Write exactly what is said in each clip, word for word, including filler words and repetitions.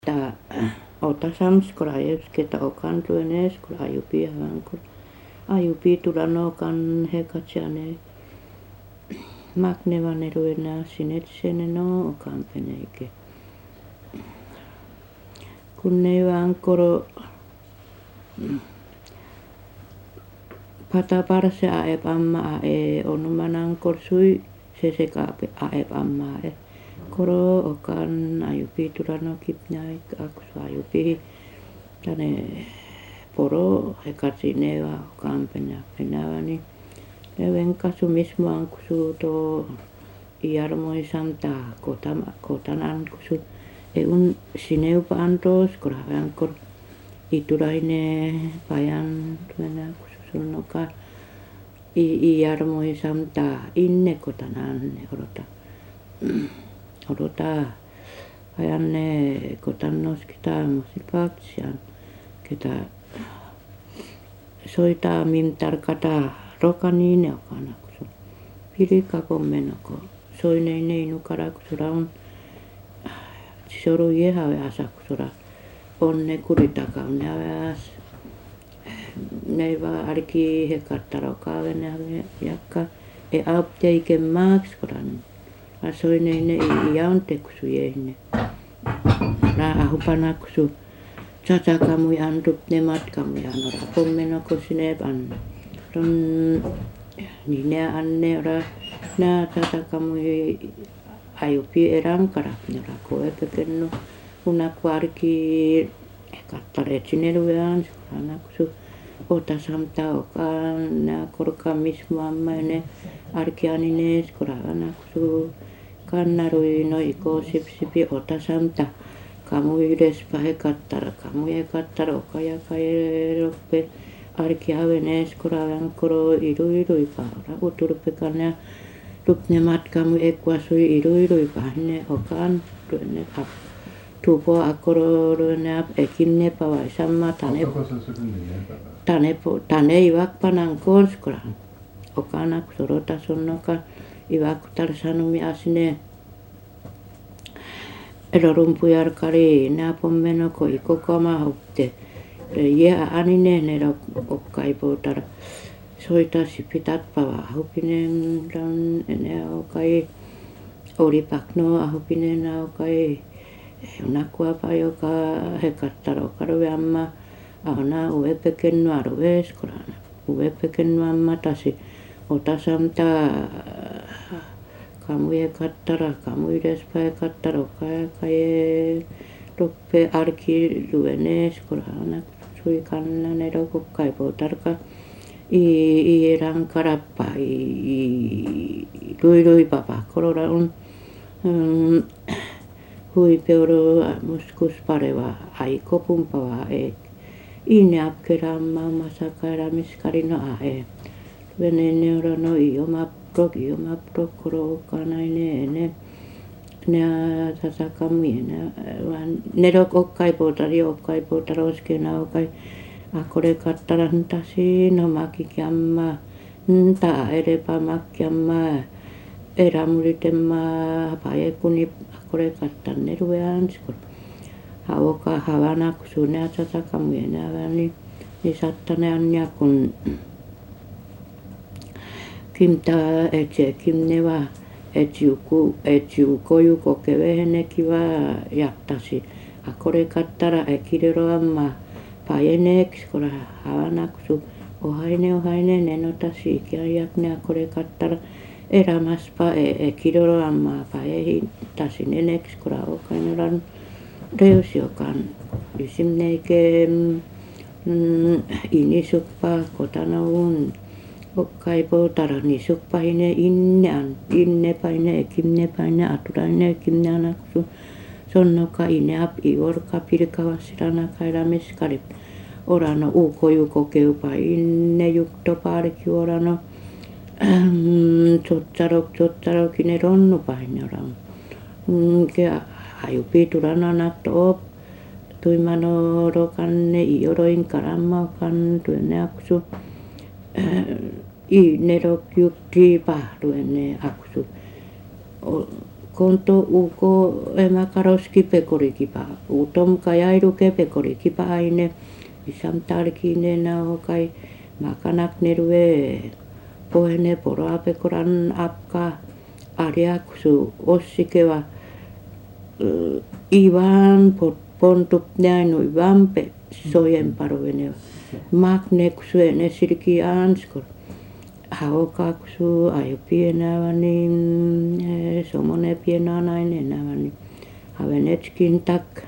Ta otasam skola esketa okan tuene skola ayupi havanko ayupi tulano kan hekatsiane makneva neruena sinetsene no okan peneke kunneva ankoro pata parse aep amma ae onumanan korsui seseka aep amma e koro okan ayupi tulano kipnai aksu ayupi tane poro hekatsineva okan pena penavani leven kasu mismo ankusu to iarmoi samta kotam kotanan kusu eun sineupa antos korahankor ituraine payan tuena kusu sunnoka i iarmoi samta inne kotanan orota orota ajanne kotannos kita musipaksian kita soita mim tarkata rokanine okana kusu pirika kommenoko soineine inukara kusuraun soru yehawe asakusura onne kuritaka ne aas neiva arki hekattaro kaavene jakka e apteike maaks koran asoineine iante kusu yeine ra ahupanaksu tata kamui andup nemat kamui anora pommenoko sinepan ron nine anne ora na tata kamui ayupi erankara nora koepekenno unaku arki hekattare sineruean anaksu ota samta okan na korka mismo ammaine arkianine skora anaksu kannarui no iko sipsipi ota samta kamu ydes pahekattara kamu ekattara okaya kaeroppe arki havene skora ankoro iru irui paara uturpekana rupnemat kamu ekwasui iru irui pahne okan tuenne ap tupo akoro ruene ap ekinne pawai samma tane tane po tane iwak panankor skora okana kusorota sonnoka iwak tarsanumi asine erorumpujarkari na pommenoko ikokama hopte ye anine nero okkaiputar soita sipitat pawa ahupinen ran ene okai oripakno ahupinen okai unakua payoka hekattaro karowe amma ahona uepekenno arowe skorana uepekenno amma tasi otasamta kamu ekattara kamu idespa ekattara okaya kae roppe arki luene skorana sui kanna nero kokkaiputarka i i rankarappa i lui lui papa korora un hui peoro muskus pareva aiko pumpava e ine apkeramma masakaira miskarino ae vene neuro no ioma prok ioma prok koro kanaine ene ne tasakamuina wan nerok okkaiputari okkaiputaro skena okai akore kattaran tasi no makikiamma nta erepa makkiamma eramuritemma paekuni akore kattan neruean skor haoka havana kusune tasakamuina vani ni sattane anja kun kimta eche kimneva echiuku echiukoju kokevehene kiva jaktasi akore kattara ekirero amma payenek skora havanaksu ohaine ohaine nenotasi ikiajakne akore kattara eramaspa ekirero amma payehi tasi nenek skora okainoran reusiokan isimneike inisukpa kotanaun okkaiputara nisukpaine inne an inne paine ekimne paine aturaine ekimne anaksu sonnoka ine ap iorka pirkavassirana kaira meskarip orano ukoju kokeupa inne jukto parki orano sotsarok sotsarok ine ronnu paine oran ke ayupi tulano nakto op tuimano rokanne ioroin karamma okan tuenne aksu i nerok yukti pahruenne aksu konto uko emakaroski pekorikipa utom kajairuke pekorikipa aine isam talkine na okai makanak nerue pohene poroa pekoran apka ariaksu ossikewa ivan pontup näinu ivampe sojen parveneva makneksu ene silki anskor haokaksu ajo pienäväni somone pienaa nainen näväni havenetskin tak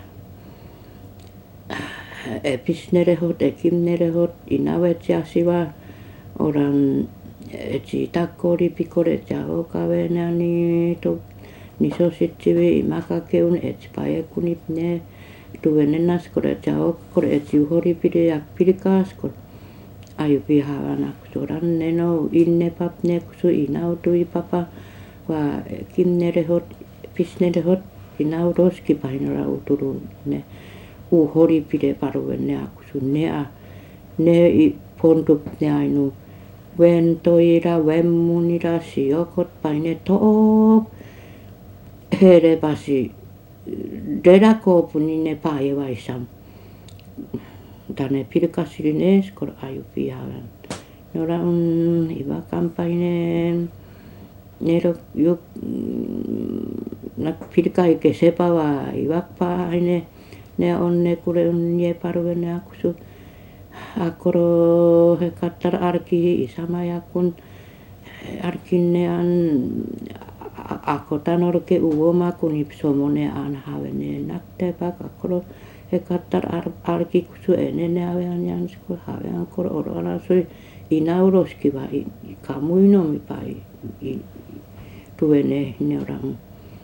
episnerehot ekimnerehot inavet jasiva oran etsi takkori pikoret ja okavenani to nisositsivi imakakeun etsi paekunip ne tuvenenaskoret ja okkore etsi uhoripide ja pilkaaskor ajupi havanaksu ranneno innepap neksu inautui papa va kimnerehot pisnerehot inauroski painora uturu ne uhoripide paruvenne aksu ne a ne pontup ne ainu ventoira vemmunira siokot paine top herepasi derakopuni ne paivaisam tane pilkasili neskor ajupi havan nora on iva kampainen nero juk nak pilkaike sepava ivakpaine ne on ne kule on nie parvene aksu akoro he kattar arki isama jakun arkinne an akotan orke uoma kun ipsomone an havene naktepak akoro he kattar arki kusu enene avean janskor havean kor orala sui inauroski vai kamuinomi pai tuvene neuran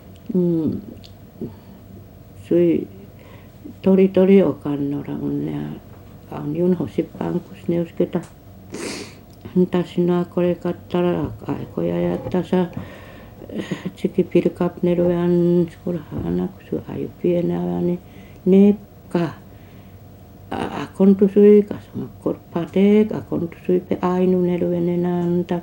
sui tori tori okan nora onnea on jun hosippankus neusketa tasina kore kattara aikoja ja tasa tsiki pilkap neruan skurhana kusu aju pienäväni nepka akontusui kasma korpatek akontusui pe ainu neruenenanta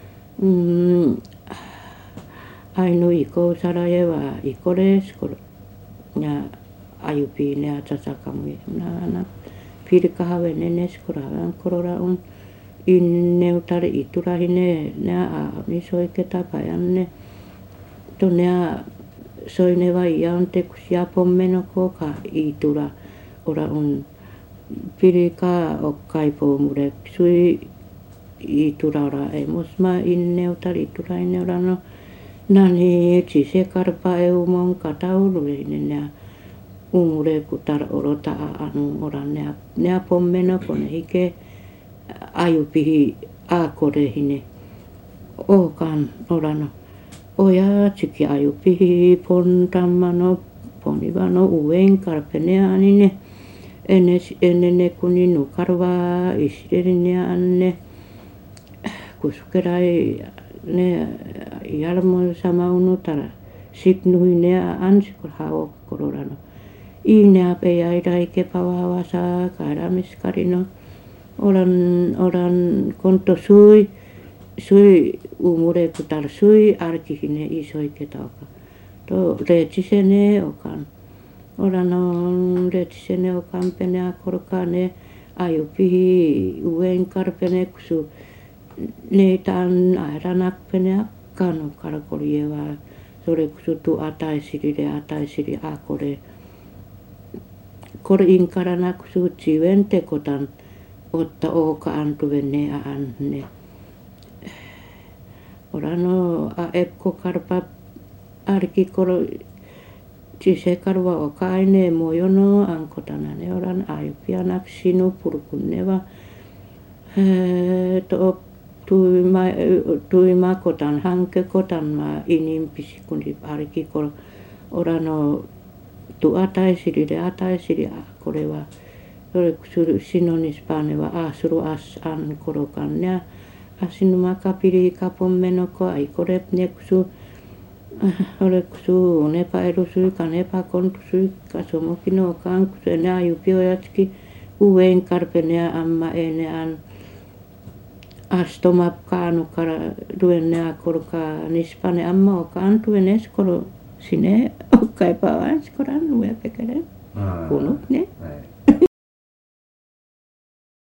ainu iko sarajeva ikoreskor ja ajupi ne atsasakamu nana pilka haveneneskor havan korora on inneutar iturahine nää nisoiketa pajanne tonea soineva iantekus ja pommenoko ka itura ora on pilka okkaipomure sui iturara emosma inneutar ituraine no nani etsi se karpa eumon katauluinen ja umure kutar orota anu oran nea nea pommenoko ne hike ajupihi aakorehine okan orano oja tsiki ajupihi pontammano ponivano uen karpeneanine enes enene kuninu karva isirine anne kuskerai ne jalmo samaunu tara sipnuine ansikor haokkororano inea pejai kepavavasa kairamiskarino Oran oran konto sui sui umure kutar sui arkihine isoiketauka to reetsisene okan oran on reetsisene okan pene akorkane ajupihi uen karpene kusu neitan airanak pene akkanu karkolieva sore kusu tu ataisirire ataisiri akore kor inkarana kusu tsiven tekotan otta oka antuvenne anne orano a epko karpa arki koro tise karva okaine mojono ankotanane oran aipianak sinu purkunneva to tuima tuima kotan hanke kotan ma inimpisi kundi arki koro orano tu ataisiri ataisiri koreva Suru sinonis paneva asuru as an korokan ja asinu makapiri kapon menoko aikorep neksu oleksu nepa edusui kanepa kontusui kasomokino kankusu ene ajupiojatski uen karpenea amma ene an astomap kaanukara duenne akorka nispane amma oka antuen eskoro sinne Okkaipaaan skolan nu jag pekade Ah, kunut ne nej.